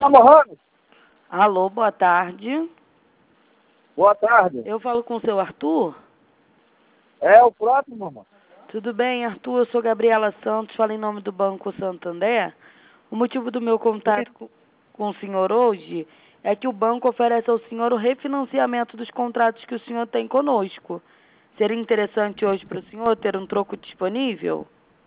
Ramos. Alô, boa tarde. Boa tarde. Eu falo com o seu Arthur? É o próprio, mamãe. Tudo bem, Arthur? Eu sou Gabriela Santos, falo em nome do Banco Santander. O motivo do meu contato com o senhor hoje é que o banco oferece ao senhor o refinanciamento dos contratos que o senhor tem conosco. Seria interessante hoje para o senhor ter um troco disponível?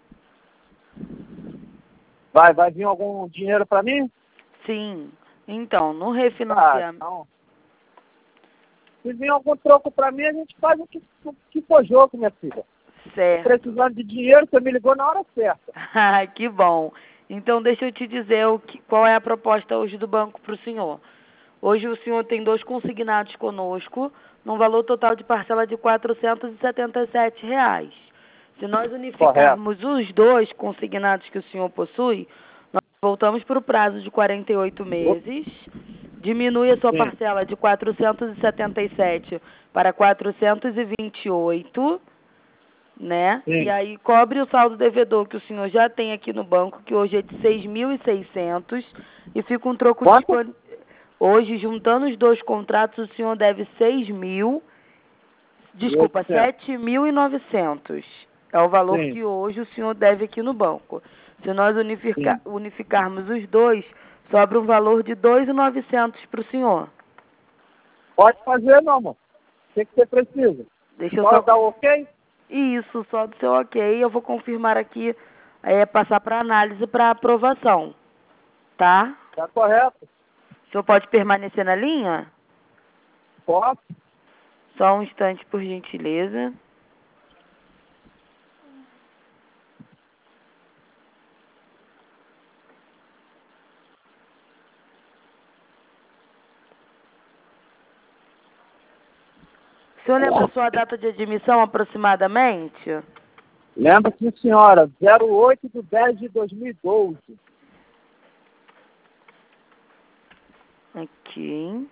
Vai vir algum dinheiro para mim? Sim. Então, no Tá, refinanciamento... então. Se vir algum troco para mim, a gente faz o que for jogo, minha filha. Certo. Precisando de dinheiro, você me ligou na hora certa. Ah, que bom. Então, deixa eu te dizer qual é a proposta hoje do banco para o senhor. Hoje o senhor tem 2 consignados conosco, num valor total de parcela de R$ 477. Se nós unificarmos os 2 consignados que o senhor possui, nós voltamos para o prazo de 48 meses, diminui a sua parcela de 477 para 428, né? Sim. E aí cobre o saldo devedor que o senhor já tem aqui no banco, que hoje é de 6.600, e fica um troco disponível. Hoje, juntando os 2 contratos, o senhor deve 7.900. É o valor Sim. que hoje o senhor deve aqui no banco. Se nós unificarmos os 2, sobra um valor de 2.900 para o senhor. Pode fazer, não, amor. O que você precisa? Deixa eu Pode só... dar o ok? Isso, só do seu ok. Eu vou confirmar aqui, passar para análise para aprovação. Tá? Tá correto. O senhor pode permanecer na linha? Posso? Só um instante, por gentileza. O senhor lembra a sua data de admissão aproximadamente? Lembra, sim, senhora. 08/10/2012. Aqui.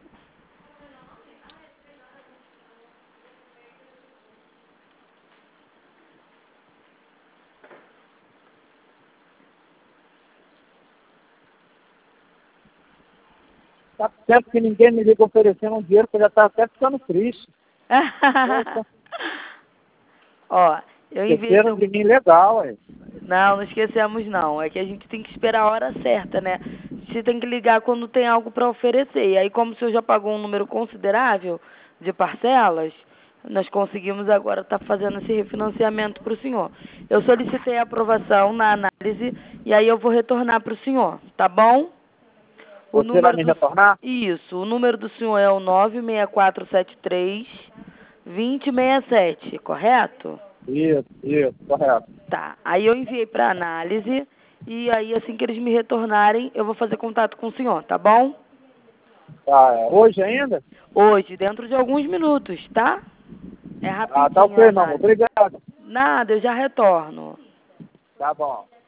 Tá certo que ninguém me liga oferecendo um dinheiro, que eu já tá até ficando triste. Ó, eu enviei... Esqueceram de mim legal, ué. Não esquecemos não. É que a gente tem que esperar a hora certa, né? Você tem que ligar quando tem algo para oferecer. E aí, como o senhor já pagou um número considerável de parcelas, nós conseguimos agora estar fazendo esse refinanciamento para o senhor. Eu solicitei a aprovação na análise e aí eu vou retornar para o senhor, tá bom? Você vai me retornar? Isso, o número do senhor é o 96473-2067, correto? Isso, correto. Tá, aí eu enviei para análise e aí assim que eles me retornarem, eu vou fazer contato com o senhor, tá bom? Tá, hoje ainda? Hoje, dentro de alguns minutos, tá? É rapidinho. Ah, tá ok, não. Obrigado. Nada, eu já retorno. Tá bom.